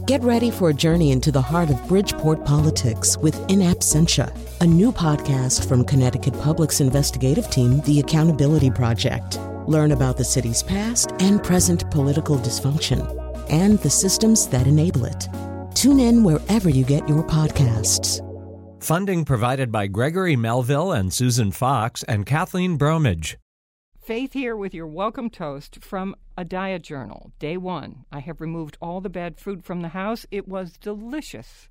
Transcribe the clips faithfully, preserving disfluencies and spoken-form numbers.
Get ready for a journey into the heart of Bridgeport politics with In Absentia, a new podcast from Connecticut Public's investigative team, The Accountability Project. Learn about the city's past and present political dysfunction and the systems that enable it. Tune in wherever you get your podcasts. Funding provided by Gregory Melville and Susan Fox and Kathleen Bromage. Faith here with your welcome toast from a diet journal. Day one. I have removed all the bad food from the house. It was delicious.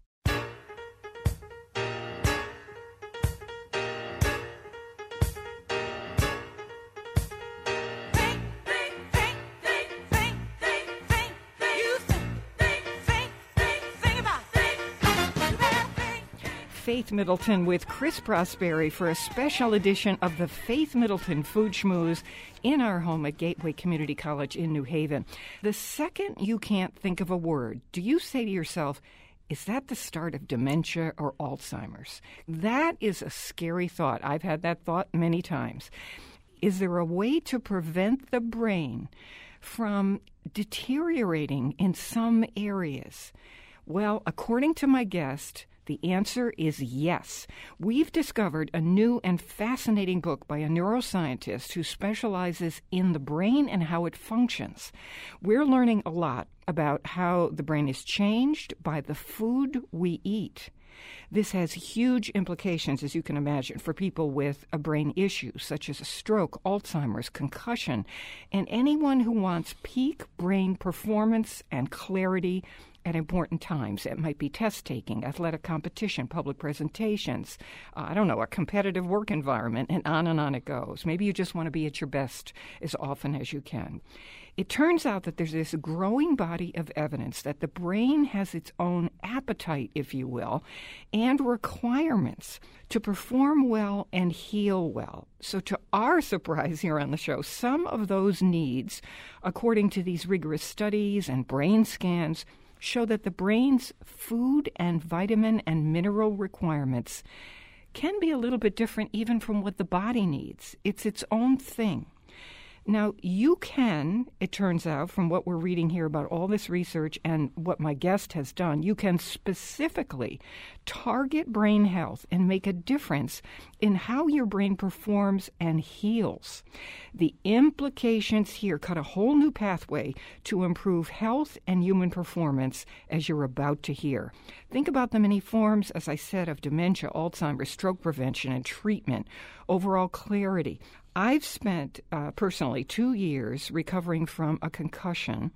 Faith Middleton with Chris Prosperi for a special edition of the Faith Middleton Food Schmooze in our home at Gateway Community College in New Haven. The second you can't think of a word, do you say to yourself, is that the start of dementia or Alzheimer's? That is a scary thought. I've had that thought many times. Is there a way to prevent the brain from deteriorating in some areas? Well, according to my guest, the answer is yes. We've discovered a new and fascinating book by a neuroscientist who specializes in the brain and how it functions. We're learning a lot about how the brain is changed by the food we eat. This has huge implications, as you can imagine, for people with a brain issue, such as a stroke, Alzheimer's, concussion, and anyone who wants peak brain performance and clarity at important times. It might be test-taking, athletic competition, public presentations, uh, I don't know, a competitive work environment, and on and on it goes. Maybe you just want to be at your best as often as you can. It turns out that there's this growing body of evidence that the brain has its own appetite, if you will, and requirements to perform well and heal well. So to our surprise here on the show, some of those needs, according to these rigorous studies and brain scans, show that the brain's food and vitamin and mineral requirements can be a little bit different even from what the body needs. It's its own thing. Now, you can, it turns out, from what we're reading here about all this research and what my guest has done, you can specifically target brain health and make a difference in how your brain performs and heals. The implications here cut a whole new pathway to improve health and human performance, as you're about to hear. Think about the many forms, as I said, of dementia, Alzheimer's, stroke prevention and treatment, overall clarity. I've spent uh, personally two years recovering from a concussion,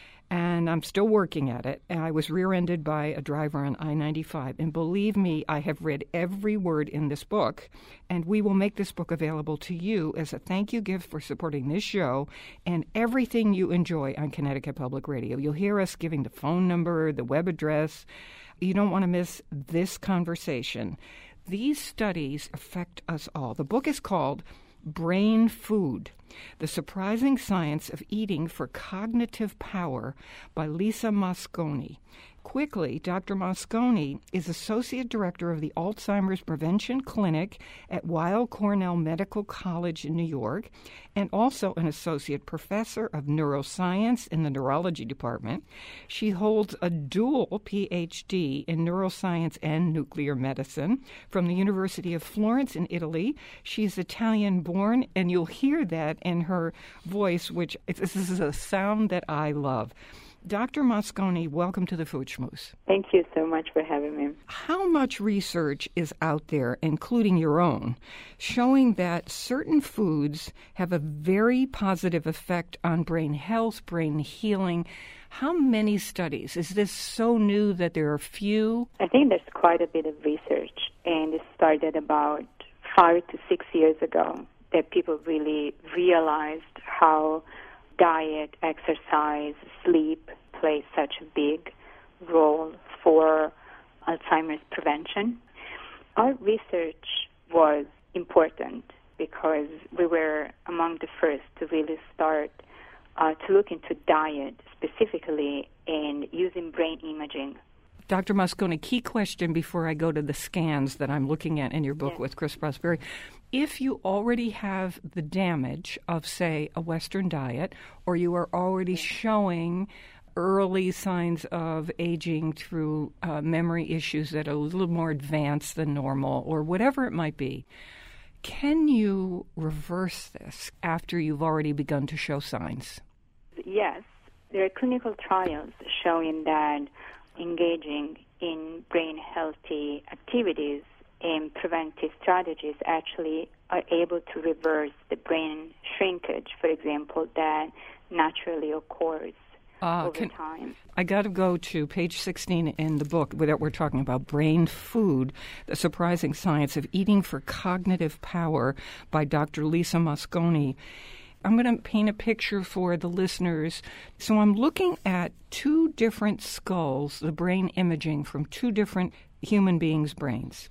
and I'm still working at it. I was rear-ended by a driver on I ninety-five, and believe me, I have read every word in this book, and we will make this book available to you as a thank you gift for supporting this show and everything you enjoy on Connecticut Public Radio. You'll hear us giving the phone number, the web address. You don't want to miss this conversation. These studies affect us all. The book is called Brain Food: The Surprising Science of Eating for Cognitive Power by Lisa Mosconi. Quickly, Doctor Mosconi is Associate Director of the Alzheimer's Prevention Clinic at Weill Cornell Medical College in New York, and also an Associate Professor of Neuroscience in the Neurology Department. She holds a dual P H D in Neuroscience and Nuclear Medicine from the University of Florence in Italy. She's Italian-born, and you'll hear that in her voice, which this is a sound that I love. Doctor Mosconi, welcome to the Food Schmooze. Thank you so much for having me. How much research is out there, including your own, showing that certain foods have a very positive effect on brain health, brain healing? How many studies? Is this so new that there are few? I think there's quite a bit of research, and it started about five to six years ago that people really realized how diet, exercise, sleep play such a big role for Alzheimer's prevention. Our research was important because we were among the first to really start uh, to look into diet specifically and using brain imaging. Doctor Mosconi, key question before I go to the scans that I'm looking at in your book yes. with Chris Prosperi. If you already have the damage of, say, a Western diet, or you are already showing early signs of aging through uh, memory issues that are a little more advanced than normal, or whatever it might be. Can you reverse this after you've already begun to show signs? Yes. There are clinical trials showing that engaging in brain-healthy activities and preventive strategies actually are able to reverse the brain shrinkage, for example, that naturally occurs uh, over can, time. I got to go to page sixteen in the book where we're talking about brain food, the surprising science of eating for cognitive power by Doctor Lisa Mosconi. I'm going to paint a picture for the listeners. So I'm looking at two different skulls, the brain imaging from two different human beings' brains.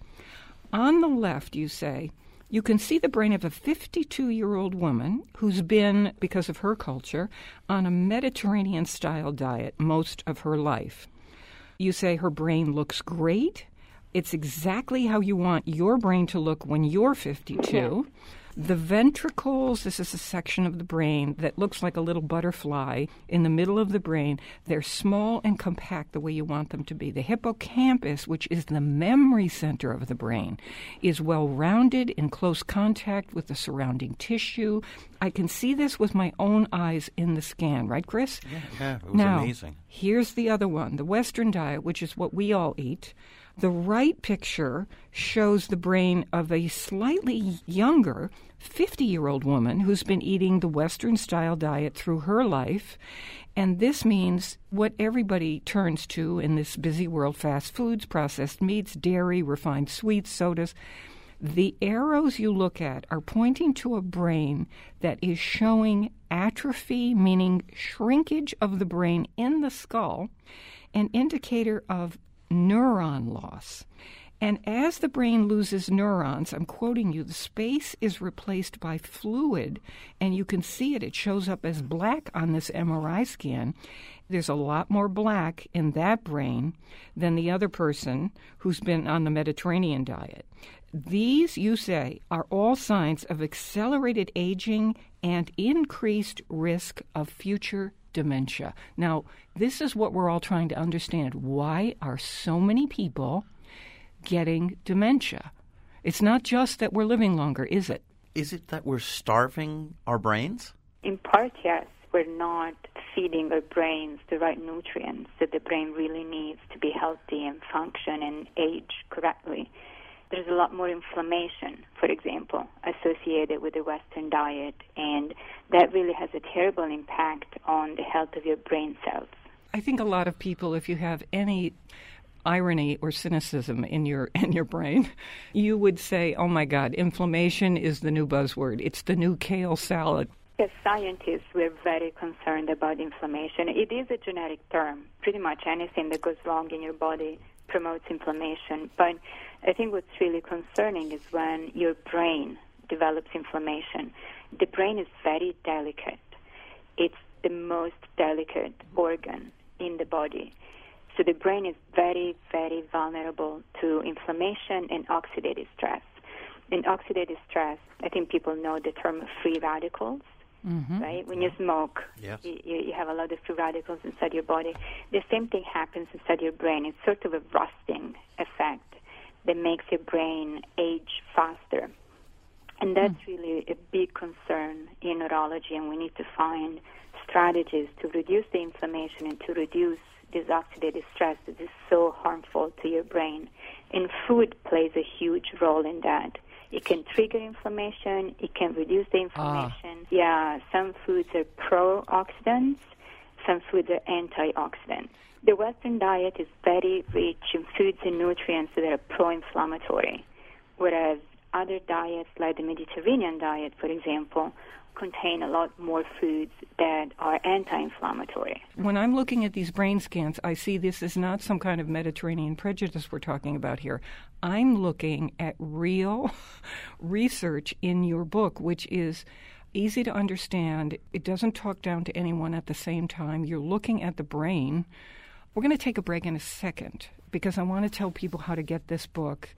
On the left, you say, you can see the brain of a fifty-two-year-old woman who's been, because of her culture, on a Mediterranean-style diet most of her life. You say her brain looks great. It's exactly how you want your brain to look when you're fifty-two. The ventricles, this is a section of the brain that looks like a little butterfly in the middle of the brain. They're small and compact the way you want them to be. The hippocampus, which is the memory center of the brain, is well-rounded in close contact with the surrounding tissue. I can see this with my own eyes in the scan, right, Chris? Yeah, yeah, it was now, amazing. Here's the other one, the Western diet, which is what we all eat. The right picture shows the brain of a slightly younger fifty-year-old woman who's been eating the Western-style diet through her life. And this means what everybody turns to in this busy world, fast foods, processed meats, dairy, refined sweets, sodas. The arrows you look at are pointing to a brain that is showing atrophy, meaning shrinkage of the brain in the skull, an indicator of neuron loss. And as the brain loses neurons, I'm quoting you, the space is replaced by fluid, and you can see it. It shows up as black on this M R I scan. There's a lot more black in that brain than the other person who's been on the Mediterranean diet. These, you say, are all signs of accelerated aging and increased risk of future dementia. Now, this is what we're all trying to understand. Why are so many people getting dementia? It's not just that we're living longer, is it? Is it that we're starving our brains? In part, yes. We're not feeding our brains the right nutrients that the brain really needs to be healthy and function and age correctly. There's a lot more inflammation, for example, associated with the Western diet, and that really has a terrible impact on the health of your brain cells. I think a lot of people, if you have any irony or cynicism in your in your brain, you would say, oh my God, inflammation is the new buzzword. It's the new kale salad. As scientists, we're very concerned about inflammation. It is a genetic term. Pretty much anything that goes wrong in your body promotes inflammation. But I think what's really concerning is when your brain develops inflammation. The brain is very delicate. It's the most delicate organ in the body. So the brain is very, very vulnerable to inflammation and oxidative stress. In oxidative stress, I think people know the term free radicals, mm-hmm. right? When you smoke, yes. you, you have a lot of free radicals inside your body. The same thing happens inside your brain. It's sort of a rusting effect that makes your brain age faster. And that's mm. really a big concern in neurology, and we need to find strategies to reduce the inflammation and to reduce this oxidative stress that is so harmful to your brain. And food plays a huge role in that. It can trigger inflammation. It can reduce the inflammation. Ah. Yeah, some foods are pro-oxidants. Some foods are antioxidants. The Western diet is very rich in foods and nutrients that are pro-inflammatory, whereas other diets, like the Mediterranean diet, for example, contain a lot more foods that are anti-inflammatory. When I'm looking at these brain scans, I see this is not some kind of Mediterranean prejudice we're talking about here. I'm looking at real research in your book, which is easy to understand. It doesn't talk down to anyone at the same time. You're looking at the brain. We're going to take a break in a second because I want to tell people how to get this book.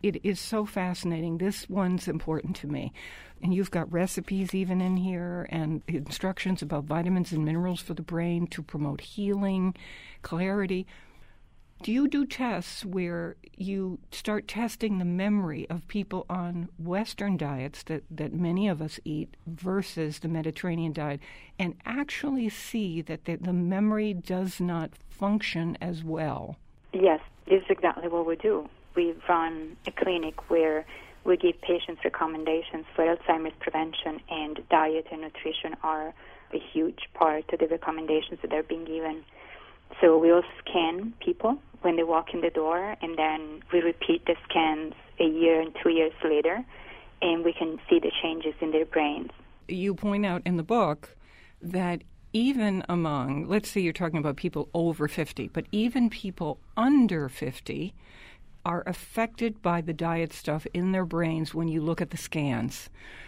It is so fascinating. This one's important to me. And you've got recipes even in here and instructions about vitamins and minerals for the brain to promote healing, clarity. Do you do tests where you start testing the memory of people on Western diets that, that many of us eat versus the Mediterranean diet and actually see that the, the memory does not function as well? Yes, this is exactly what we do. We run a clinic where we give patients recommendations for Alzheimer's prevention, and diet and nutrition are a huge part of the recommendations that are being given. So we also scan people when they walk in the door, and then we repeat the scans a year and two years later, and we can see the changes in their brains. You point out in the book that even among, let's say you're talking about people over fifty, but even people under fifty are affected by the diet stuff in their brains when you look at the scans.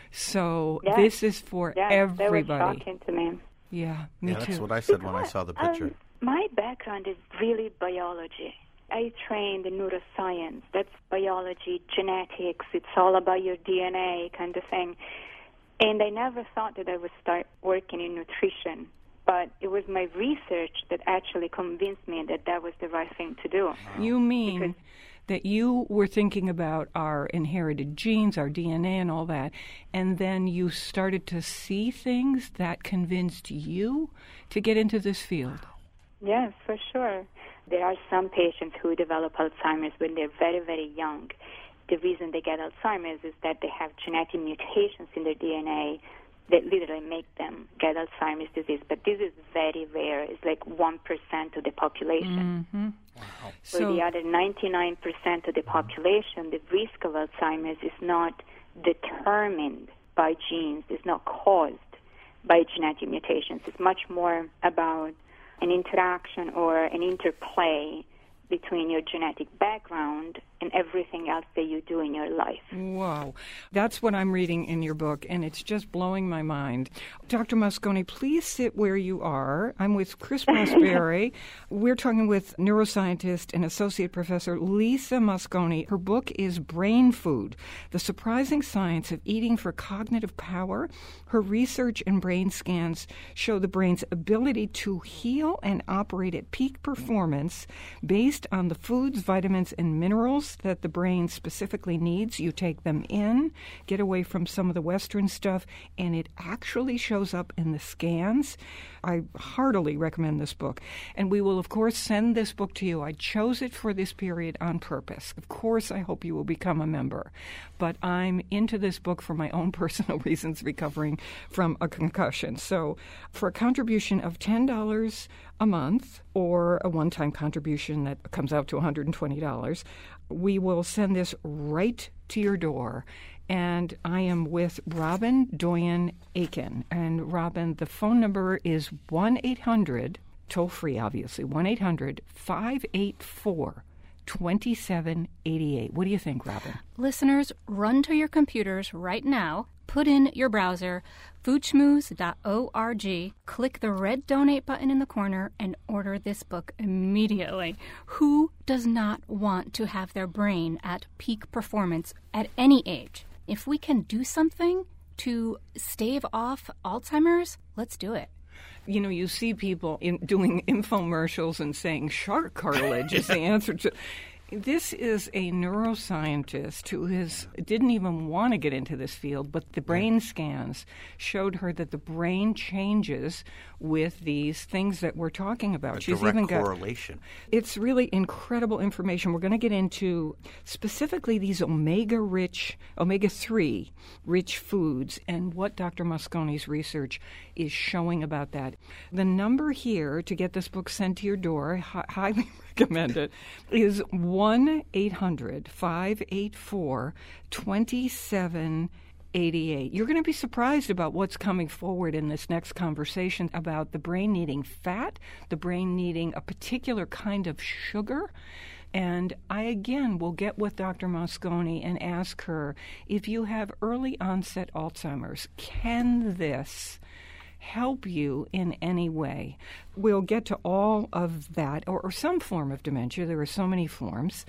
So yes. this is for yes, everybody. That was shocking to me. Yeah, me yeah, too. That's what I said because, when I saw the picture. Um, my background is really biology. I trained in neuroscience. That's biology, genetics. It's all about your D N A kind of thing. And I never thought that I would start working in nutrition. But it was my research that actually convinced me that that was the right thing to do. You mean because that you were thinking about our inherited genes, our D N A and all that, and then you started to see things that convinced you to get into this field? Yes, for sure. There are some patients who develop Alzheimer's when they're very, very young. The reason they get Alzheimer's is that they have genetic mutations in their D N A that literally make them get Alzheimer's disease. But this is very rare. It's like one percent of the population. Mm-hmm. Wow. For So the other ninety-nine percent of the population, the risk of Alzheimer's is not determined by genes. It's not caused by genetic mutations. It's much more about an interaction or an interplay between your genetic background and everything else that you do in your life. Wow. That's what I'm reading in your book, and it's just blowing my mind. Doctor Mosconi, please sit where you are. I'm with Chris Prosperi. We're talking with neuroscientist and associate professor Lisa Mosconi. Her book is Brain Food, The Surprising Science of Eating for Cognitive Power. Her research and brain scans show the brain's ability to heal and operate at peak performance based on the foods, vitamins, and minerals that the brain specifically needs. You take them in, get away from some of the Western stuff, and it actually shows up in the scans. I heartily recommend this book. And we will, of course, send this book to you. I chose it for this period on purpose. Of course, I hope you will become a member. But I'm into this book for my own personal reasons, recovering from a concussion. So for a contribution of ten dollars a month or a one-time contribution that comes out to one hundred twenty dollars, we will send this right to your door. And I am with Robin Doyen Aiken. And Robin, the phone number is one eight hundred, toll-free obviously, one eight hundred, five eight four, two seven eight eight. What do you think, Robin? Listeners, run to your computers right now, put in your browser, food schmooze dot org, click the red donate button in the corner, and order this book immediately. Who does not want to have their brain at peak performance at any age? If we can do something to stave off Alzheimer's, let's do it. You know, you see people in doing infomercials and saying shark cartilage is the answer to... This is a neuroscientist who has, didn't even want to get into this field, but the brain scans showed her that the brain changes with these things that we're talking about. A She's direct even got, correlation. It's really incredible information. We're going to get into specifically these omega-rich, omega three rich foods and what Doctor Mosconi's research is showing about that. The number here to get this book sent to your door, hi- highly recommend it, is one eight hundred, five eight four, two seven eight eight. You're going to be surprised about what's coming forward in this next conversation about the brain needing fat, the brain needing a particular kind of sugar. And I, again, will get with Doctor Mosconi and ask her, if you have early onset Alzheimer's, can this help you in any way? We'll get to all of that, or, or some form of dementia. There are so many forms.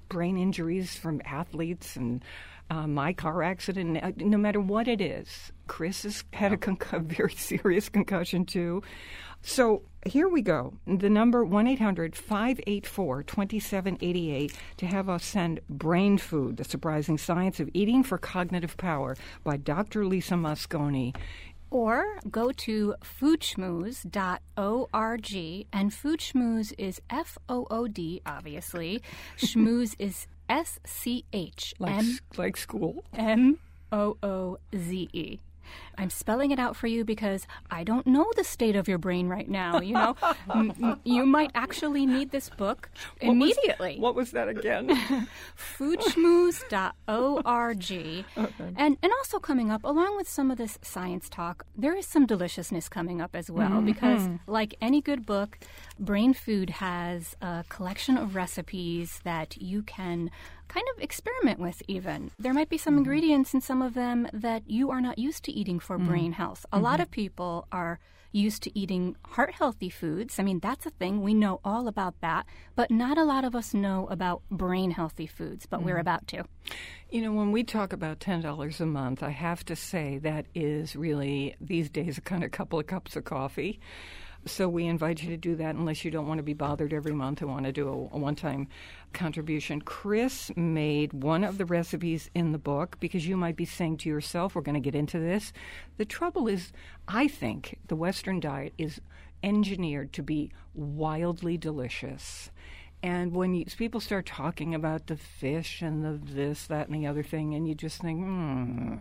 brain injuries from athletes and uh, my car accident. Uh, no matter what it is, Chris has had a, con- a very serious concussion too. So here we go. The number one eight hundred five eight four two seven eight eight to have us send Brain Food, The Surprising Science of Eating for Cognitive Power by Doctor Lisa Mosconi. Or go to food schmooze dot org, and Food Schmooze is F O O D, obviously. Schmooze is S C H Like, M like school. M O O Z E. I'm spelling it out for you because I don't know the state of your brain right now. You know, m- m- you might actually need this book What immediately. Was, what was that again? food schmooze dot org. Okay. And and also coming up, along with some of this science talk, there is some deliciousness coming up as well, mm-hmm. because like any good book, Brain Food has a collection of recipes that you can kind of experiment with even. There might be some mm-hmm. ingredients in some of them that you are not used to eating for mm-hmm. brain health. A mm-hmm. lot of people are used to eating heart-healthy foods. I mean, that's a thing. We know all about that. But not a lot of us know about brain-healthy foods, but mm-hmm. we're about to. You know, when we talk about ten dollars a month, I have to say that is really, these days, a kind of couple of cups of coffee. So we invite you to do that unless you don't want to be bothered every month and want to do a, a one-time contribution. Chris made one of the recipes in the book because you might be saying to yourself, we're going to get into this. The trouble is, I think the Western diet is engineered to be wildly delicious. And when you, people start talking about the fish and the this, that, and the other thing, and you just think, hmm,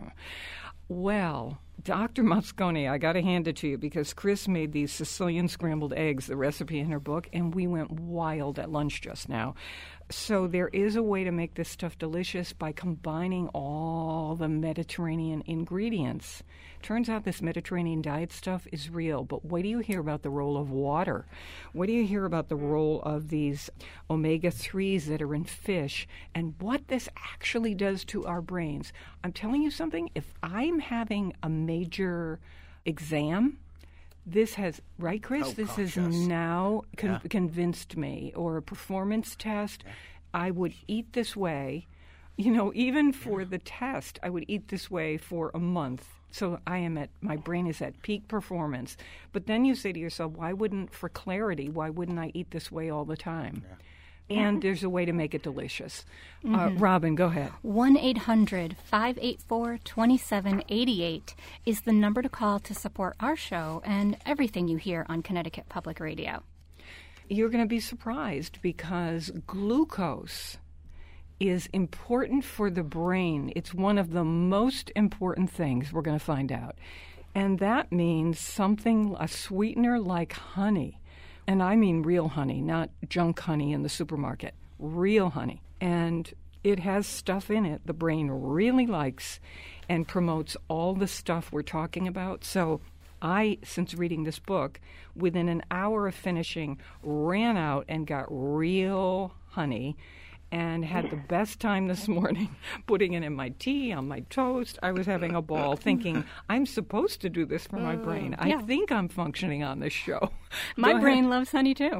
well, Doctor Mosconi, I got to hand it to you because Chris made these Sicilian scrambled eggs, the recipe in her book, and we went wild at lunch just now. So there is a way to make this stuff delicious by combining all the Mediterranean ingredients. Turns out this Mediterranean diet stuff is real, but wait till you hear about the role of water. Wait till you hear about the role of these omega threes that are in fish and what this actually does to our brains. I'm telling you something, if I'm having a major exam, this has, right, Chris? Oh, this gosh, has yes. now con- Yeah. convinced me. Or a performance test, yeah. I would eat this way. You know, even for yeah. the test, I would eat this way for a month. So I am at, my brain is at peak performance. But then you say to yourself, why wouldn't, for clarity, why wouldn't I eat this way all the time? Yeah. And there's a way to make it delicious. Mm-hmm. Uh, Robin, go ahead. one eight hundred five eight four two seven eight eight is the number to call to support our show and everything you hear on Connecticut Public Radio. You're going to be surprised because glucose is important for the brain. It's one of the most important things we're going to find out. And that means something, a sweetener like honey. And I mean real honey, not junk honey in the supermarket. Real honey. And it has stuff in it the brain really likes and promotes all the stuff we're talking about. So I, since reading this book, within an hour of finishing, ran out and got real honey and had the best time this morning putting it in my tea, on my toast. I was having a ball thinking, I'm supposed to do this for my brain. I yeah. think I'm functioning on this show. My brain loves honey, too.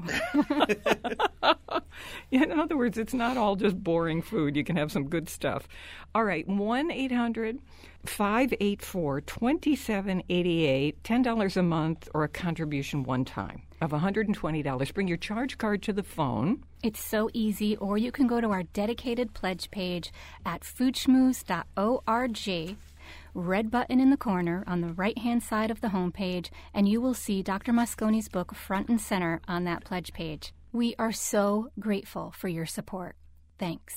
In other words, it's not all just boring food. You can have some good stuff. All right, one eight hundred five eight four two seven eight eight, ten dollars a month or a contribution one time of one hundred twenty dollars. Bring your charge card to the phone. It's so easy, or you can go to our dedicated pledge page at food schmooze dot org. Red button in the corner on the right-hand side of the homepage, and you will see Doctor Mosconi's book front and center on that pledge page. We are so grateful for your support. Thanks.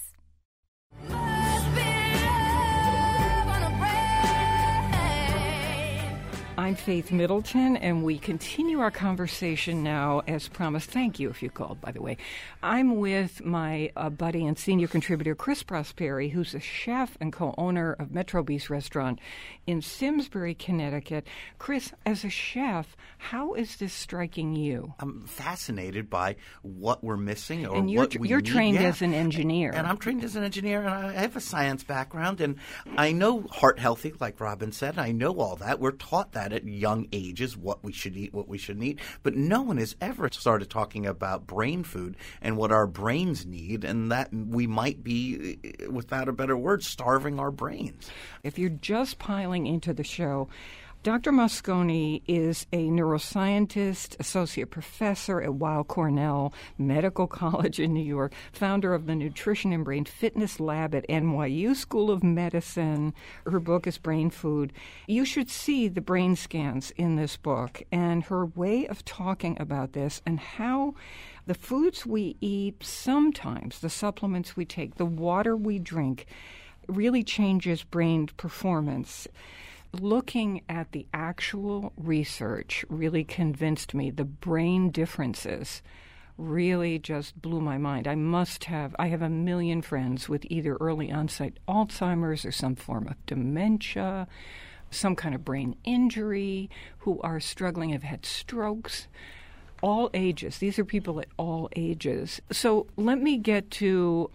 I'm Faith Middleton, and we continue our conversation now as promised. Thank you if you called, by the way. I'm with my uh, buddy and senior contributor, Chris Prosperi, who's a chef and co-owner of Metro Beast Restaurant in Simsbury, Connecticut. Chris, as a chef, how is this striking you? I'm fascinated by what we're missing or and you're, what we you're need. trained yeah. as an engineer. And I'm trained as an engineer, and I have a science background, and I know heart healthy, like Robin said. I know all that. We're taught that at young ages what we should eat, what we shouldn't eat. But no one has ever started talking about brain food and what our brains need, and that we might be, without a better word, starving our brains. If you're just piling into the show, Doctor Mosconi is a neuroscientist, associate professor at Weill Cornell Medical College in New York, founder of the Nutrition and Brain Fitness Lab at N Y U School of Medicine. Her book is Brain Food. You should see the brain scans in this book and her way of talking about this and how the foods we eat, sometimes the supplements we take, the water we drink, really changes brain performance. Looking at the actual research really convinced me the brain differences really just blew my mind. I must have, I have a million friends with either early onset Alzheimer's or some form of dementia, some kind of brain injury, who are struggling, have had strokes, all ages. These are people at all ages. So let me get to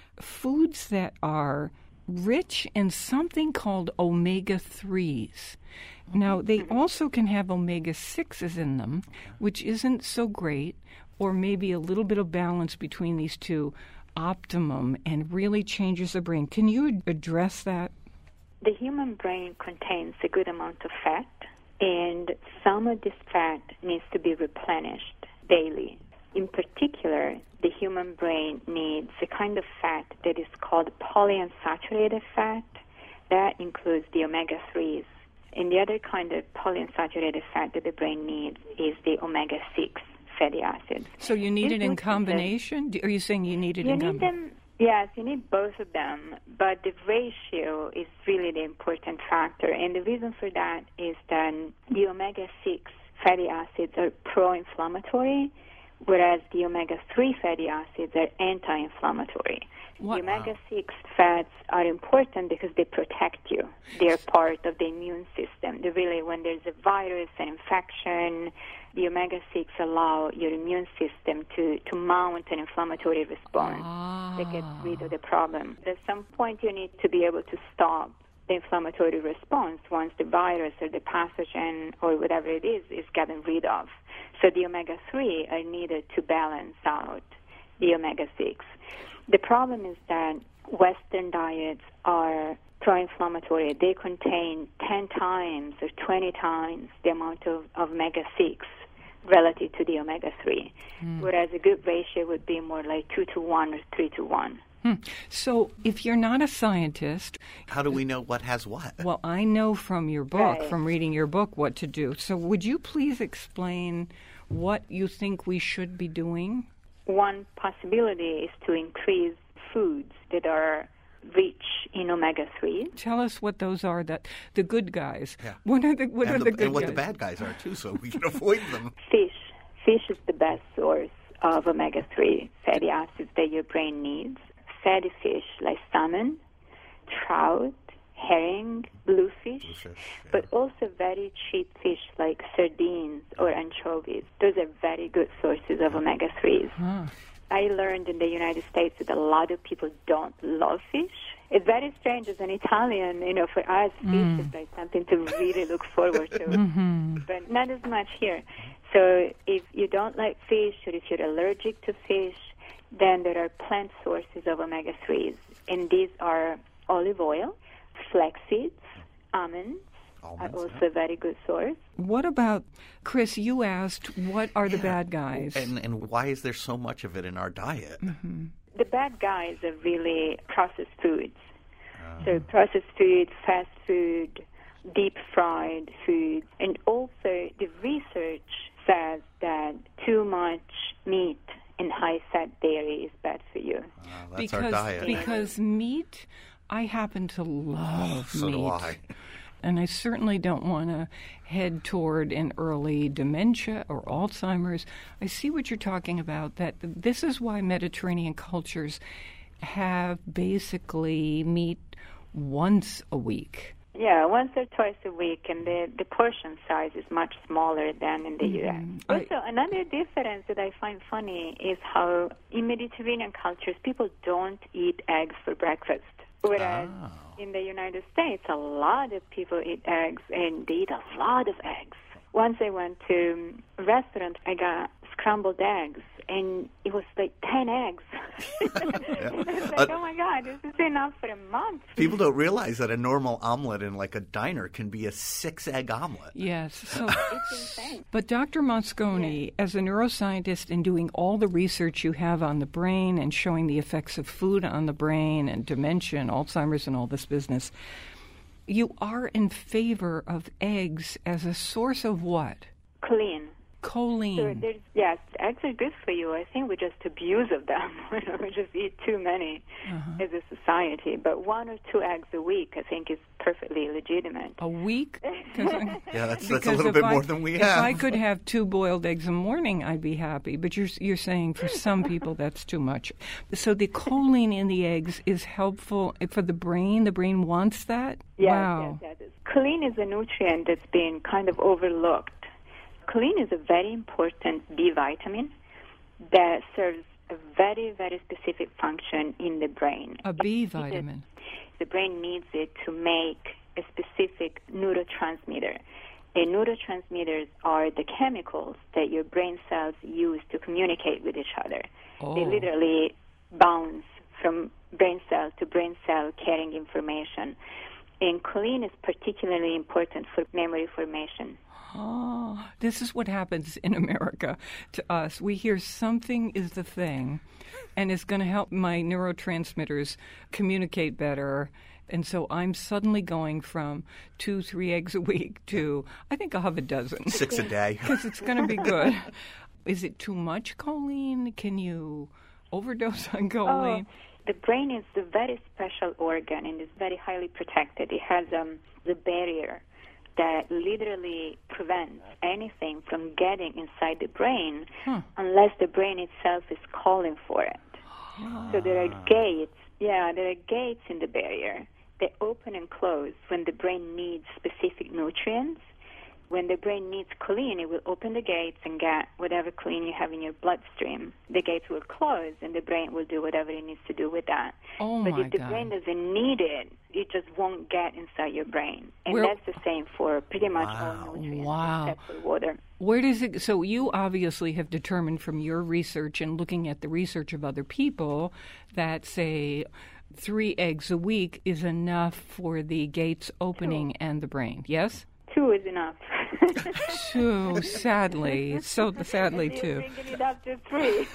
foods that are rich in something called omega threes. Now, they also can have omega sixes in them, which isn't so great, or maybe a little bit of balance between these two, optimum, and really changes the brain. Can you address that? The human brain contains a good amount of fat, and some of this fat needs to be replenished daily. In particular, the human brain needs a kind of fat that is called polyunsaturated fat. That includes the omega threes. And the other kind of polyunsaturated fat that the brain needs is the omega six fatty acids. So you need This it in would combination? Are you saying you need it You in need combination? them, yes, you need both of them, but the ratio is really the important factor. And the reason for that is that the omega six fatty acids are pro-inflammatory, whereas the omega three fatty acids are anti-inflammatory. What? The omega six fats are important because they protect you. They're part of the immune system. They really, when there's a virus, an infection, the omega six allow your immune system to, to mount an inflammatory response Ah. that gets rid of the problem. At some point, you need to be able to stop the inflammatory response once the virus or the pathogen or whatever it is is gotten rid of. So the omega three are needed to balance out the omega six. The problem is that Western diets are pro-inflammatory. They contain ten times or twenty times the amount of, of omega six relative to the omega three, mm. whereas a good ratio would be more like two to one or three to one. Hmm. So if you're not a scientist... How do we know what has what? Well, I know from your book, Right. from reading your book, what to do. So would you please explain what you think we should be doing? One possibility is to increase foods that are rich in omega three. Tell us what those are, that the good guys. Yeah. What are the, what and are the, the good and what guys? the bad guys are, too, so we can avoid them. Fish. Fish is the best source of omega three fatty acids that your brain needs. Fatty fish like salmon, trout, herring, bluefish, Bluefish, yeah. but also very cheap fish like sardines or anchovies. Those are very good sources of omega threes. Huh. I learned in the United States that a lot of people don't love fish. It's very strange as an Italian, you know, for us, fish Mm. is like something to really look forward to, Mm-hmm. but not as much here. So if you don't like fish or if you're allergic to fish, then there are plant sources of omega threes, and these are olive oil, flax seeds, almonds, Almonds, are also yeah. a very good source. What about, Chris, you asked, what are the Yeah. bad guys? And, and why is there so much of it in our diet? Mm-hmm. The bad guys are really processed foods. So processed food, fast food, deep fried food, and also the research says that too much meat and high-fat dairy is bad for you. Uh, that's because, our diet. Because meat, I happen to love so meat. do I. And I certainly don't want to head toward an early dementia or Alzheimer's. I see what you're talking about, that this is why Mediterranean cultures have basically meat once a week. Yeah, once or twice a week, and the, the portion size is much smaller than in the U S. Mm-hmm. Also, I- another difference that I find funny is how in Mediterranean cultures, people don't eat eggs for breakfast, whereas Oh. In the United States, a lot of people eat eggs, and they eat a lot of eggs. Once I went to a restaurant, I got scrambled eggs, and it was like ten eggs. Yeah. It's like, uh, oh my God, this is enough for a month. People don't realize that a normal omelet in like a diner can be a six-egg omelet. Yes. So, It's insane. but Doctor Mosconi, as a neuroscientist and doing all the research you have on the brain and showing the effects of food on the brain and dementia and Alzheimer's and all this business, you are in favor of eggs as a source of what? Choline. Choline. So there's, yes, eggs are good for you. I think we just abuse of them. We just eat too many Uh-huh. as a society. But one or two eggs a week, I think, is perfectly legitimate. A week? Yeah, that's, that's a Because little if bit I- more than we if have. I could have two boiled eggs a morning, I'd be happy. But you're you're saying for some people that's too much. So the choline in the eggs is helpful for the brain. The brain wants that. Yes, wow. yes, yes. Choline is a nutrient that's been kind of overlooked. Choline is a very important B vitamin that serves a very, very specific function in the brain. A B vitamin. The brain needs it to make a specific neurotransmitter. And neurotransmitters are the chemicals that your brain cells use to communicate with each other. Oh. They literally bounce from brain cell to brain cell carrying information. And choline is particularly important for memory formation. Oh, this is what happens in America to us. We hear something is the thing and it's going to help my neurotransmitters communicate better. And so I'm suddenly going from two, three eggs a week to, I think I'll have a dozen. Six a day. Because it's going to be good. Is it too much choline? Can you overdose on choline? Oh, the brain is a very special organ and is very highly protected. It has um, the barrier that literally prevents anything from getting inside the brain Huh. unless the brain itself is calling for it. So there are gates, yeah, there are gates in the barrier. They open and close when the brain needs specific nutrients. When the brain needs choline, it will open the gates and get whatever choline you have in your bloodstream. The gates will close, and the brain will do whatever it needs to do with that. Oh, but my if the God. brain doesn't need it, it just won't get inside your brain. And Where- that's the same for pretty much Wow. all nutrients Wow. except for water. Where does it? So you obviously have determined from your research and looking at the research of other people that say three eggs a week is enough for the gates opening and the brain. Yes. Two is enough. Two, sadly, so sadly You're too. bringing it up to three.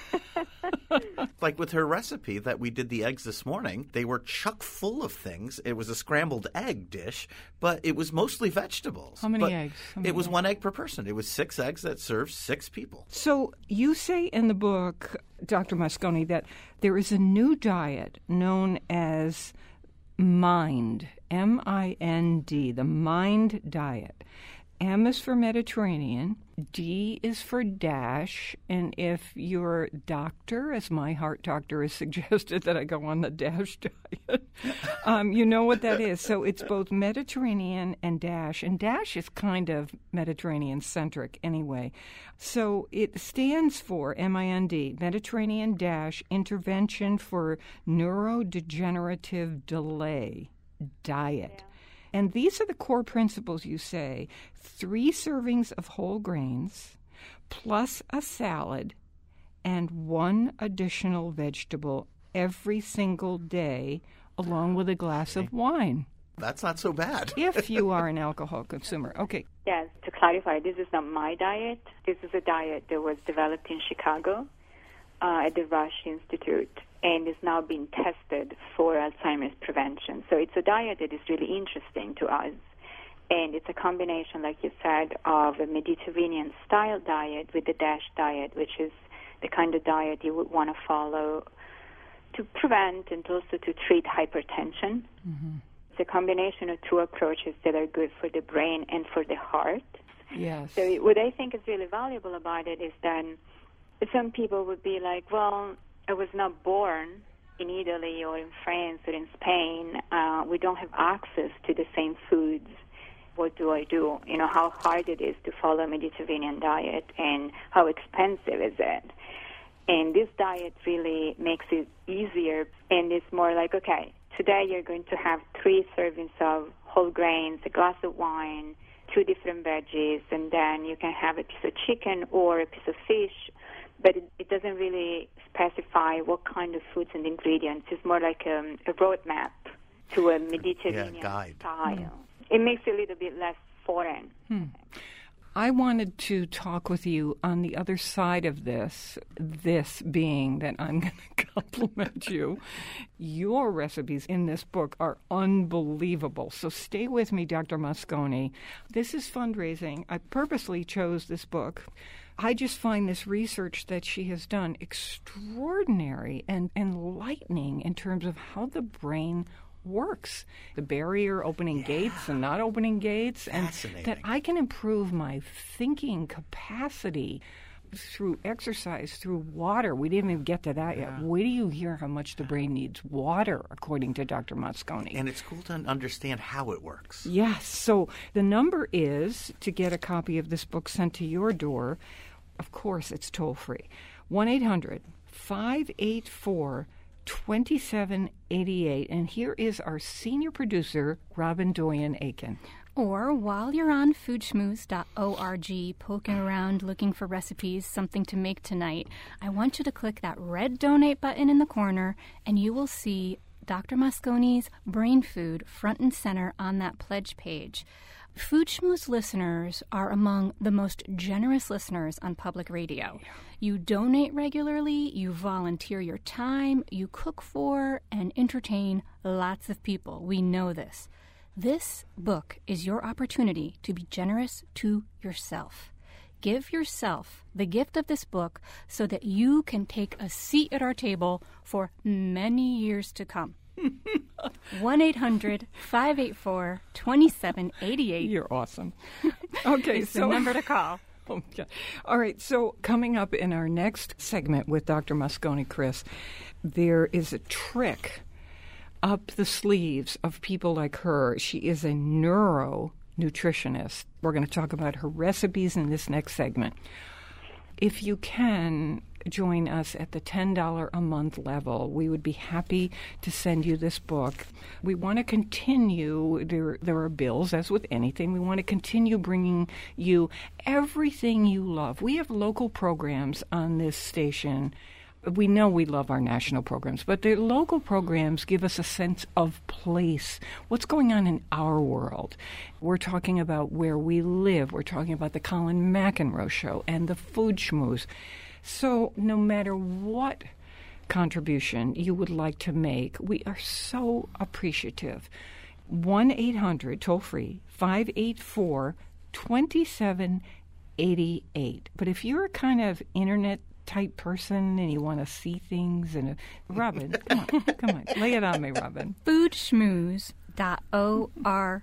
Like with her recipe that we did the eggs this morning, they were chock full of things. It was a scrambled egg dish, but it was mostly vegetables. How many But eggs? How many It was eggs? one egg per person. It was six eggs that served six people. So you say in the book, Doctor Mosconi, that there is a new diet known as MIND, M I N D, the MIND diet. M is for Mediterranean, D is for DASH, and if your doctor, as my heart doctor has suggested that I go on the DASH diet, um, you know what that is. So it's both Mediterranean and DASH, and DASH is kind of Mediterranean-centric anyway. So it stands for M I N D, Mediterranean DASH, Intervention for Neurodegenerative Delay Diet. And these are the core principles, you say. Three servings of whole grains, plus a salad, and one additional vegetable every single day, along with a glass of wine, That's not so bad. if you are an alcohol consumer. Okay. Yes, to clarify, this is not my diet. This is a diet that was developed in Chicago uh, at the Rush Institute and is now being tested for Alzheimer's prevention. So it's a diet that is really interesting to us. And it's a combination, like you said, of a Mediterranean-style diet with the DASH diet, which is the kind of diet you would want to follow to prevent and also to treat hypertension. Mm-hmm. It's a combination of two approaches that are good for the brain and for the heart. Yes. So what I think is really valuable about it is that some people would be like, well, I was not born in Italy or in France or in Spain. Uh, we don't have access to the same foods. What do I do? You know, how hard it is to follow a Mediterranean diet and how expensive is it? And this diet really makes it easier, and it's more like, okay, today you're going to have three servings of whole grains, a glass of wine, two different veggies, and then you can have a piece of chicken or a piece of fish, but it, it doesn't really specify what kind of foods and ingredients. It's more like um, a roadmap to a Mediterranean yeah, guide. style. Mm. It makes it a little bit less foreign. Hmm. I wanted to talk with you on the other side of this, this being that I'm going to compliment you. Your recipes in this book are unbelievable. So stay with me, Doctor Mosconi. This is fundraising. I purposely chose this book. I just find this research that she has done extraordinary and enlightening in terms of how the brain works, the barrier opening yeah. gates and not opening gates, and that I can improve my thinking capacity through exercise, through water. We didn't even get to that yeah. yet. Wait till you hear how much the brain needs water, according to Doctor Mosconi. And it's cool to understand how it works. Yes. So the number is, to get a copy of this book sent to your door, of course it's toll-free, one eight hundred five eight four twenty-seven eighty-eight. And here is our senior producer, Robin Doyen-Aiken. Or while you're on food schmooze dot org poking around looking for recipes, something to make tonight, I want you to click that red donate button in the corner and you will see Doctor Mosconi's Brain Food front and center on that pledge page. Food Schmooze listeners are among the most generous listeners on public radio. You donate regularly, you volunteer your time, you cook for and entertain lots of people. We know this. This book is your opportunity to be generous to yourself. Give yourself the gift of this book so that you can take a seat at our table for many years to come. one eight hundred five eight four twenty-seven eighty-eight. You're awesome. Okay, it's so the number to call. Okay. All right, so coming up in our next segment with Doctor Mosconi, Chris, there is a trick up the sleeves of people like her. She is a neuro nutritionist. We're going to talk about her recipes in this next segment. If you can join us at the ten dollars a month level, we would be happy to send you this book. We want to continue, there, there are bills, as with anything, we want to continue bringing you everything you love. We have local programs on this station. We know we love our national programs, but the local programs give us a sense of place. What's going on in our world? We're talking about where we live. We're talking about the Colin McEnroe Show and the Food Schmooze. So no matter what contribution you would like to make, we are so appreciative. one eight hundred, toll-free, five eight four twenty-seven eighty-eight. But if you're a kind of internet type person and you want to see things and uh, Robin, come on, come on, lay it on me, Robin. food schmooze dot org,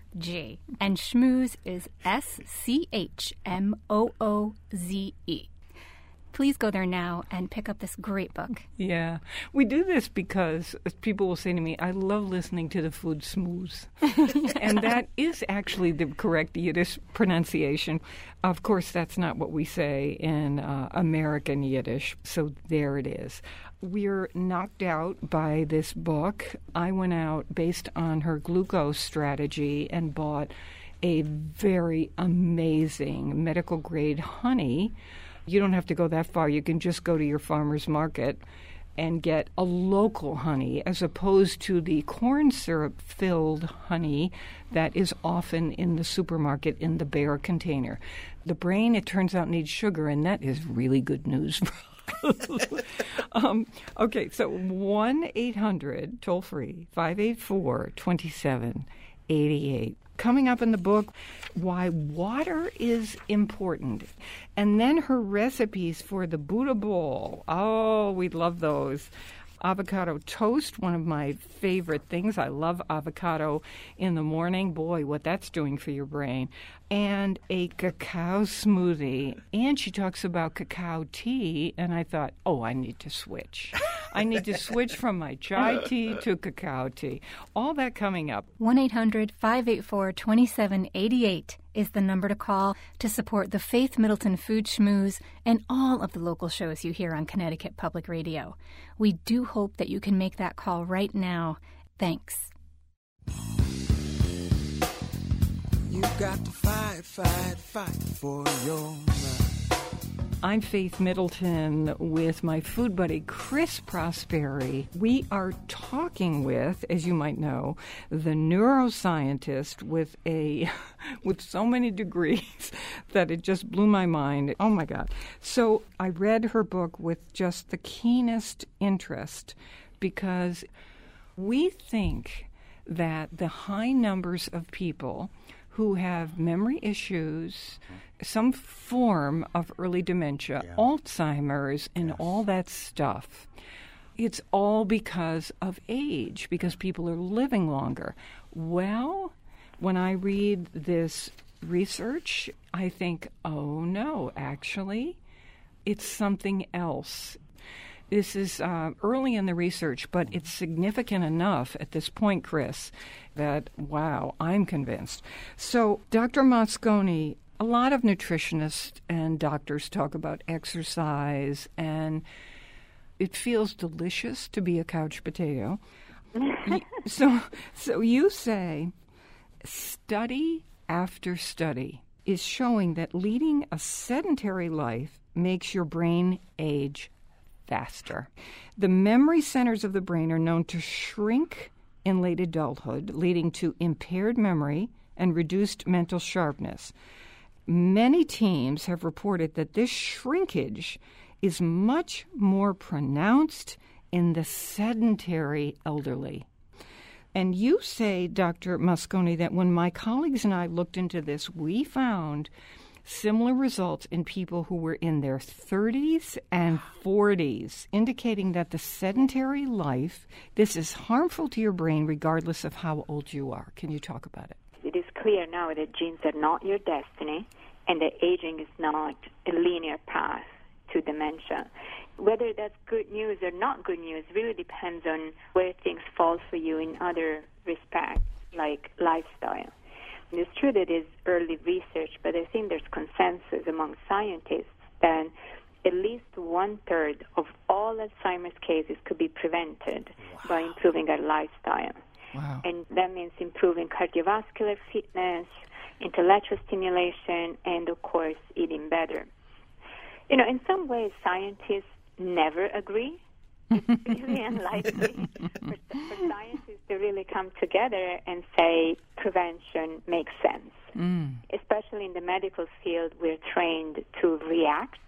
and schmooze is S C H M O O Z E. Please go there now and pick up this great book. Yeah. We do this because people will say to me, I love listening to the Food Schmooze. And that is actually the correct Yiddish pronunciation. Of course, that's not what we say in uh, American Yiddish. So there it is. We're knocked out by this book. I went out based on her glucose strategy and bought a very amazing medical grade honey. You don't have to go that far. You can just go to your farmer's market and get a local honey as opposed to the corn syrup-filled honey that is often in the supermarket in the bare container. The brain, it turns out, needs sugar, and that is really good news. um, okay, so one eight hundred, toll-free, five eight four twenty-seven eighty-eight. Coming up in the book, why water is important. And then her recipes for the Buddha bowl. Oh, we love those. Avocado toast, one of my favorite things. I love avocado in the morning. Boy, what that's doing for your brain. And a cacao smoothie. And she talks about cacao tea. And I thought, oh, I need to switch. I need to switch from my chai tea to cacao tea. All that coming up. one eight hundred five eight four twenty-seven eighty-eight is the number to call to support the Faith Middleton Food Schmooze and all of the local shows you hear on Connecticut Public Radio. We do hope that you can make that call right now. Thanks. You got to fight, fight, fight for your mind. I'm Faith Middleton with my food buddy, Chris Prosperi. We are talking with, as you might know, the neuroscientist with a with so many degrees that it just blew my mind. Oh, my God. So I read her book with just the keenest interest because we think that the high numbers of people who have memory issues, some form of early dementia, yeah. Alzheimer's, and yes. all that stuff, it's all because of age, because people are living longer. Well, when I read this research, I think, oh, no, actually, it's something else. This is uh, early in the research, but it's significant enough at this point, Chris, that, wow, I'm convinced. So, Doctor Mosconi, a lot of nutritionists and doctors talk about exercise, and it feels delicious to be a couch potato. so, so you say study after study is showing that leading a sedentary life makes your brain age faster. The memory centers of the brain are known to shrink in late adulthood, leading to impaired memory and reduced mental sharpness. Many teams have reported that this shrinkage is much more pronounced in the sedentary elderly. And you say, Doctor Mosconi, that when my colleagues and I looked into this, we found similar results in people who were in their thirties and forties, indicating that the sedentary life, this is harmful to your brain regardless of how old you are. Can you talk about it? It is clear now that genes are not your destiny and that aging is not a linear path to dementia. Whether that's good news or not good news really depends on where things fall for you in other respects, like lifestyle. It's true that it's early research, but I think there's consensus among scientists that at least one-third of all Alzheimer's cases could be prevented wow. by improving our lifestyle. Wow. And that means improving cardiovascular fitness, intellectual stimulation, and, of course, eating better. You know, in some ways, scientists never agree. It's really unlikely for, for scientists to really come together and say prevention makes sense. Mm. Especially in the medical field, we're trained to react.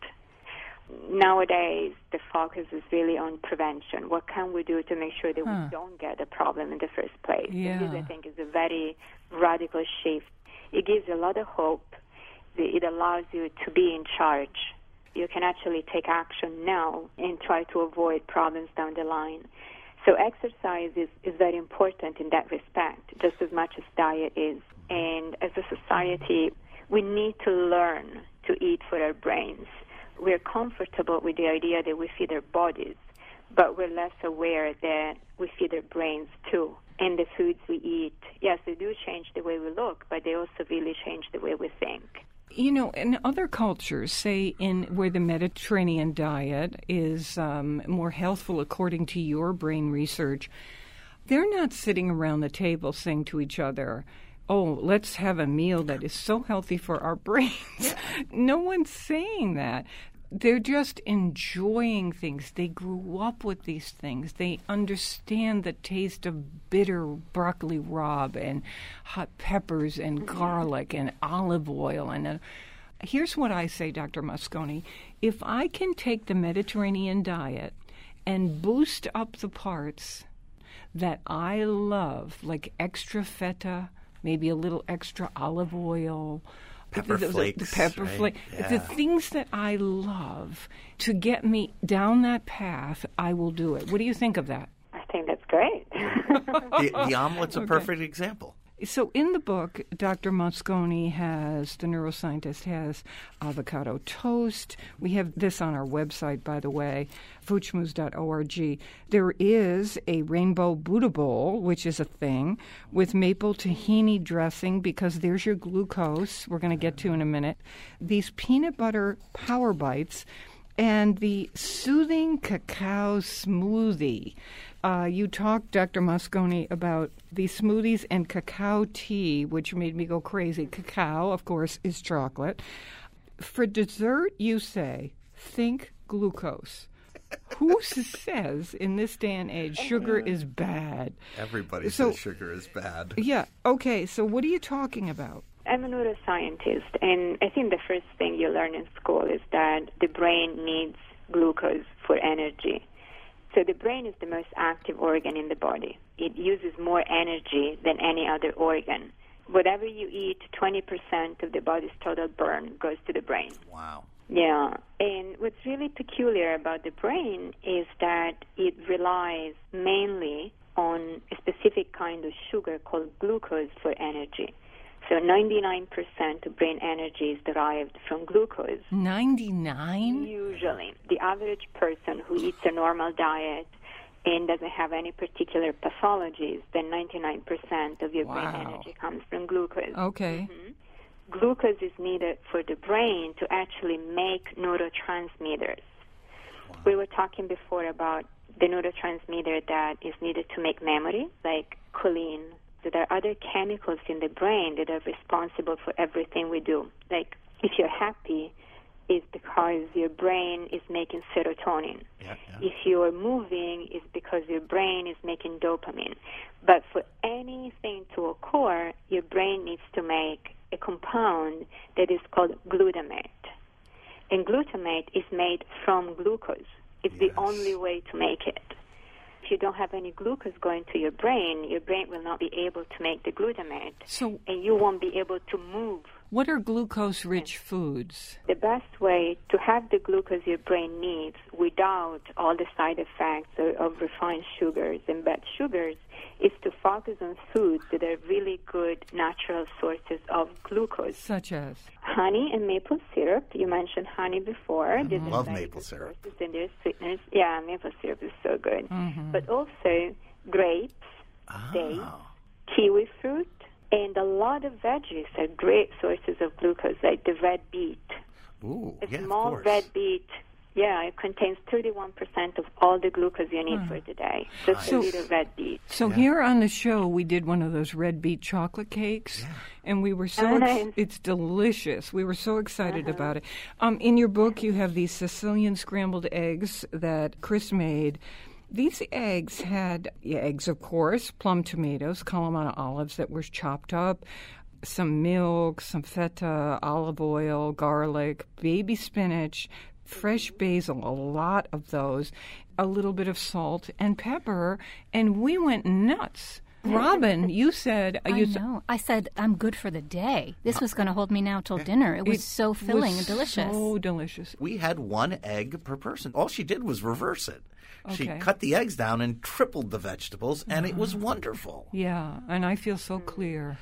Nowadays, the focus is really on prevention. What can we do to make sure that huh. we don't get a problem in the first place? Yeah. And this, I think, is a very radical shift. It gives a lot of hope. It allows you to be in charge. You can actually take action now and try to avoid problems down the line. So exercise is, is very important in that respect, just as much as diet is. And as a society, we need to learn to eat for our brains. We're comfortable with the idea that we feed our bodies, but we're less aware that we feed our brains too. And the foods we eat, yes, they do change the way we look, but they also really change the way we think. You know, in other cultures, say in where the Mediterranean diet is um, more healthful according to your brain research, they're not sitting around the table saying to each other, oh, let's have a meal that is so healthy for our brains. No one's saying that. They're just enjoying things. They grew up with these things. They understand the taste of bitter broccoli rabe and hot peppers and garlic and olive oil. And uh, here's what I say, Doctor Mosconi. If I can take the Mediterranean diet and boost up the parts that I love, like extra feta, maybe a little extra olive oil, Pepper the, the, flakes. The pepper right? flakes. Yeah. The things that I love, to get me down that path, I will do it. What do you think of that? I think that's great. the, the omelet's a Okay. perfect example. So in the book, Doctor Mosconi has, the neuroscientist has avocado toast. We have this on our website, by the way, food schmooze dot org. There is a rainbow Buddha bowl, which is a thing, with maple tahini dressing, because there's your glucose, we're going to get to in a minute. These peanut butter power bites. and the Soothing Cacao Smoothie. Uh, you talked, Doctor Mosconi, about the smoothies and cacao tea, which made me go crazy. Cacao, of course, is chocolate. For dessert, you say, think glucose. Who says in this day and age sugar is bad? Everybody so, says sugar is bad. Yeah. Okay, so what are you talking about? I'm a neuroscientist, and I think the first thing you learn in school is that the brain needs glucose for energy. So the brain is the most active organ in the body. It uses more energy than any other organ. Whatever you eat, twenty percent of the body's total burn goes to the brain. Wow. Yeah, and what's really peculiar about the brain is that it relies mainly on a specific kind of sugar called glucose for energy. So ninety-nine percent of brain energy is derived from glucose. ninety-nine? Usually. The average person who eats a normal diet and doesn't have any particular pathologies, then ninety-nine percent of your wow. brain energy comes from glucose. Okay. Mm-hmm. Glucose is needed for the brain to actually make neurotransmitters. Wow. We were talking before about the neurotransmitter that is needed to make memory, like choline. So there are other chemicals in the brain that are responsible for everything we do. Like if you're happy, it's because your brain is making serotonin. Yeah, yeah. If you're moving, it's because your brain is making dopamine. But for anything to occur, your brain needs to make a compound that is called glutamate. And glutamate is made from glucose. It's Yes. the only way to make it. If you don't have any glucose going to your brain, your brain will not be able to make the glutamate, So and you won't be able to move. what are glucose-rich foods? The best way to have the glucose your brain needs without all the side effects of, of refined sugars and bad sugars is to focus on foods that are really good natural sources of glucose. Such as? Honey and maple syrup. You mentioned honey before. I These are love very maple good syrup. sources, and there's sweeteners. Yeah, maple syrup is so good. Mm-hmm. But also grapes, Oh. dates, kiwi fruit, and a lot of veggies are great sources of glucose, like the red beet. Ooh, A yeah, of small course. red beet, yeah, it contains thirty-one percent of all the glucose you need for the day. Just So- a little red beet. So Yeah. here on the show, we did one of those red beet chocolate cakes, and we were so Oh, ex- nice. it's delicious. We were so excited about it. Um, in your book, you have these Sicilian scrambled eggs that Chris made. These eggs had yeah, eggs, of course, plum tomatoes, Kalamata olives that were chopped up, some milk, some feta, olive oil, garlic, baby spinach, fresh basil, a lot of those, a little bit of salt and pepper, and we went nuts. Robin, you said I you know. I said I'm good for the day. This was going to hold me now till dinner. It was It so filling was and delicious. So delicious. We had one egg per person. All she did was reverse it. She Okay. cut the eggs down and tripled the vegetables, and it was wonderful. Yeah, and I feel so clear.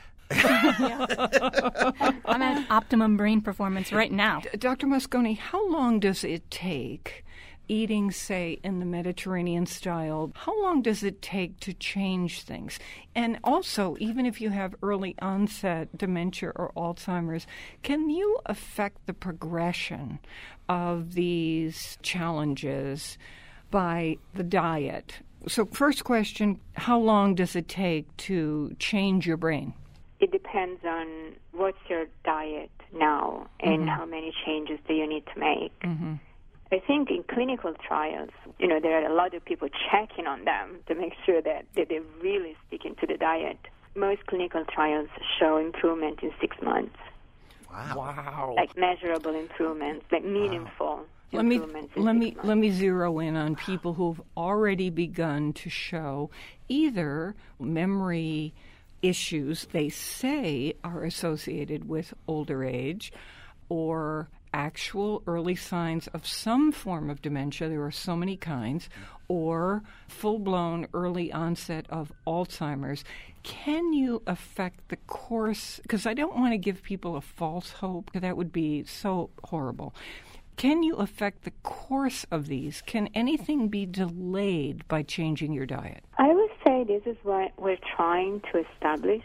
I'm at optimum brain performance right now. Doctor Mosconi, how long does it take, eating, say, in the Mediterranean style, how long does it take to change things? And also, even if you have early onset dementia or Alzheimer's, can you affect the progression of these challenges by the diet? So first question, how long does it take to change your brain? It depends on what's your diet now and Mm-hmm. how many changes do you need to make. Mm-hmm. I think in clinical trials, you know, there are a lot of people checking on them to make sure that, that they're really sticking to the diet. Most clinical trials show improvement in six months, Wow. Wow. like measurable improvements, like meaningful Let me improvements. in let six me months. let me zero in on people who've already begun to show either memory issues they say are associated with older age or actual early signs of some form of dementia. There are so many kinds, or full-blown early onset of Alzheimer's. Can you affect the course? Because I don't want to give people a false hope, because that would be so horrible. Can you affect the course of these? Can anything be delayed by changing your diet? I would say this is what we're trying to establish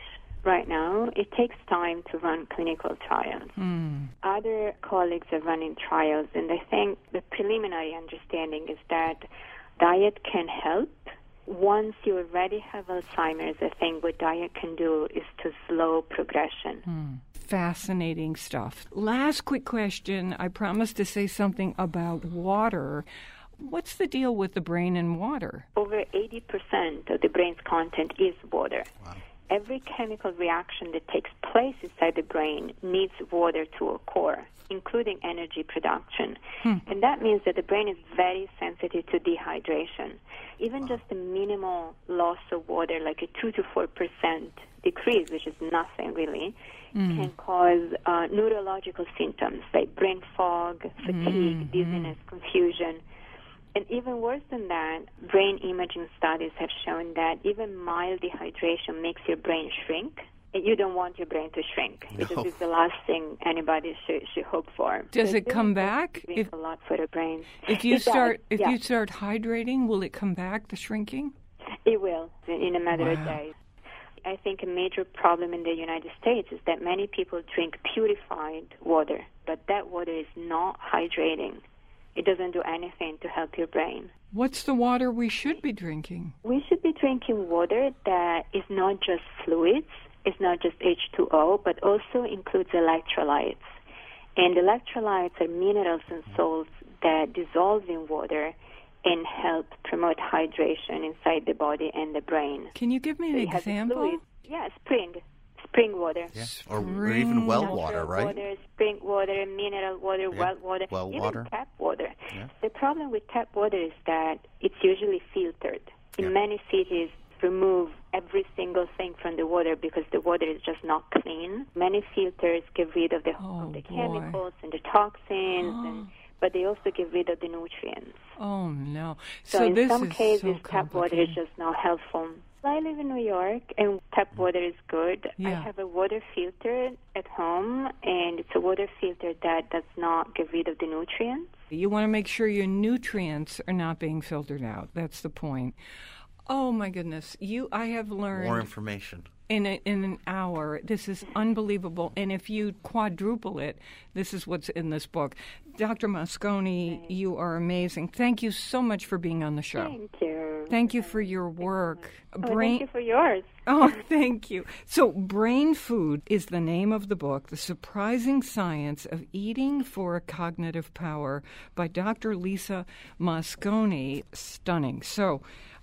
right now, it takes time to run clinical trials. Mm. Other colleagues are running trials, and I think the preliminary understanding is that diet can help. Once you already have Alzheimer's, I think what diet can do is to slow progression. Mm. Fascinating stuff. Last quick question. I promised to say something about water. What's the deal with the brain and water? Over eighty percent of the brain's content is water. Wow. Every chemical reaction that takes place inside the brain needs water to occur, including energy production. Hmm. And that means that the brain is very sensitive to dehydration. Even just a minimal loss of water, like a two to four percent decrease, which is nothing really, mm. can cause uh, neurological symptoms like brain fog, fatigue, mm. dizziness, confusion. And even worse than that, brain imaging studies have shown that even mild dehydration makes your brain shrink. And you don't want your brain to shrink, no. because it's the last thing anybody should, should hope for. Does so it come back? If, a lot for the brain. If you it start, does, if yeah. you start hydrating, will it come back? The shrinking? It will in a matter wow. of days. I think a major problem in the United States is that many people drink purified water, but that water is not hydrating. It doesn't do anything to help your brain. What's the water we should be drinking? We should be drinking water that is not just fluids, it's not just H two O, but also includes electrolytes. And electrolytes are minerals and salts that dissolve in water and help promote hydration inside the body and the brain. Can you give me an so example? Yeah, spring. Spring water. Yeah. Or, or even well Natural water, right? Water, spring water, mineral water, yeah. well water, well even water. tap water. Yeah. The problem with tap water is that it's usually filtered. In yeah. many cities, remove every single thing from the water because the water is just not clean. Many filters get rid of the, oh, of the boy. chemicals and the toxins, oh. and, but they also get rid of the nutrients. Oh, no. So, so in this some is cases, so tap water is just not helpful. I live in New York, and tap water is good. Yeah. I have a water filter at home, and it's a water filter that does not get rid of the nutrients. You want to make sure your nutrients are not being filtered out. That's the point. Oh, my goodness. You, I have learned... More information. In, a, in an hour. This is unbelievable. And if you quadruple it, this is what's in this book. Doctor Mosconi, Thanks. You are amazing. Thank you so much for being on the show. Thank you. Thank you for your work. Oh, Brain- thank you for yours. Oh, thank you. So, Brain Food is the name of the book, The Surprising Science of Eating for Cognitive Power by Doctor Lisa Mosconi. Stunning. So,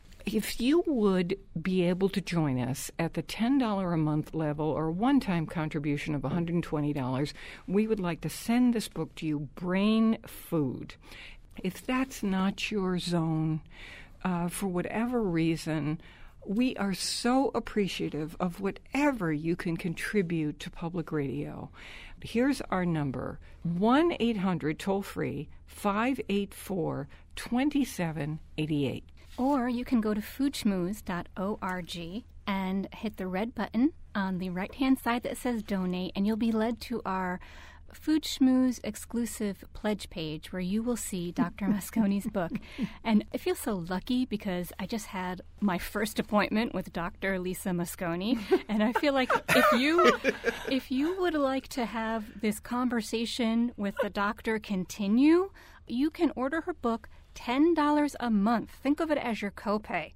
if you would be able to join us at the ten dollars a month level or one-time contribution of one hundred twenty dollars, we would like to send this book to you, Brain Food. If that's not your zone, uh, for whatever reason, we are so appreciative of whatever you can contribute to public radio. Here's our number, one eight hundred toll-free, five eight four, two seven eight eight. Or you can go to food schmooze dot org and hit the red button on the right-hand side that says donate, and you'll be led to our Food Schmooze exclusive pledge page where you will see Doctor Mosconi's book. And I feel so lucky because I just had my first appointment with Doctor Lisa Mosconi, and I feel like if you if you would like to have this conversation with the doctor continue, you can order her book ten dollars a month. Think of it as your copay.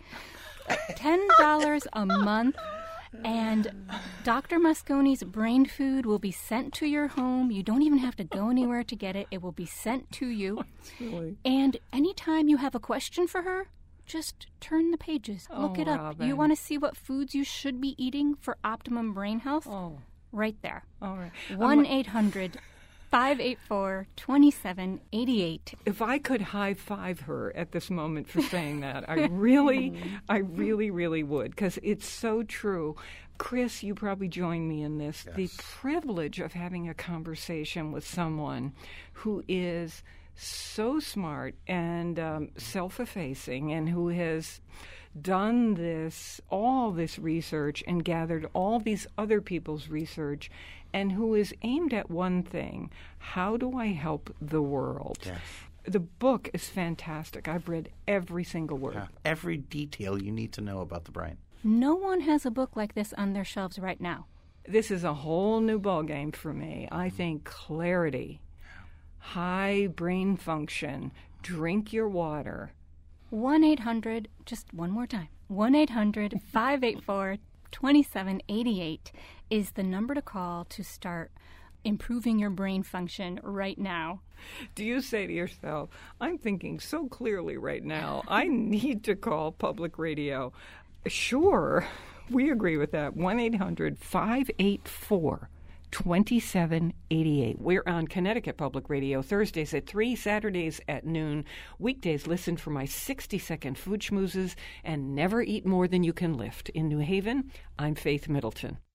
ten dollars a month. And Doctor Mosconi's Brain Food will be sent to your home. You don't even have to go anywhere to get it. It will be sent to you. Really? And anytime you have a question for her, just turn the pages. Oh, Look it up. Robin. You want to see what foods you should be eating for optimum brain health? Oh. Right there. All right. one eight hundred five eight four, two seven eight eight. If I could high-five her at this moment for saying that, I really, I really, really would, because it's so true. Chris, you probably join me in this. Yes. The privilege of having a conversation with someone who is so smart and um, self-effacing and who has done this, all this research and gathered all these other people's research and who is aimed at one thing: how do I help the world? Yes. The book is fantastic. I've read every single word. Yeah. Every detail you need to know about the brain. No one has a book like this on their shelves right now. This is a whole new ballgame for me. I think clarity, high brain function, drink your water. one eight hundred, just one more time, one eight hundred, five eight four, two seven eight eight is the number to call to start improving your brain function right now. Do you say to yourself, I'm thinking so clearly right now, I need to call public radio? Sure, we agree with that. one eight hundred, five eight four, two seven eight eight. We're on Connecticut Public Radio Thursdays at three, Saturdays at noon. Weekdays, listen for my sixty-second food schmoozes and never eat more than you can lift. In New Haven, I'm Faith Middleton.